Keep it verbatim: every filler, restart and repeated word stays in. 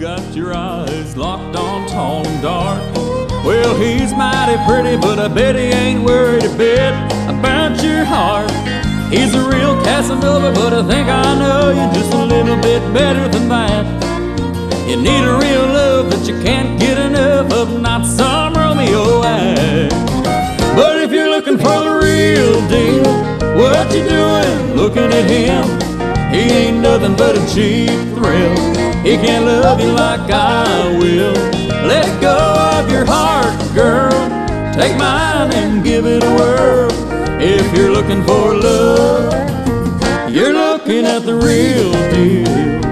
got your eyes locked on tall and dark. Well, he's mighty pretty, but I bet he ain't worried a bit about your heart. He's a real Casanova, but I think I know you just a little bit better than that. You need a real love that you can't get enough of, not some Romeo act. But if you're looking for the real deal, what you doing looking at him? He ain't nothing but a cheap thrill. He can't love you like I will. Let go of your heart, girl. Take mine and give it a whirl. If you're looking for love, you're looking at the real deal.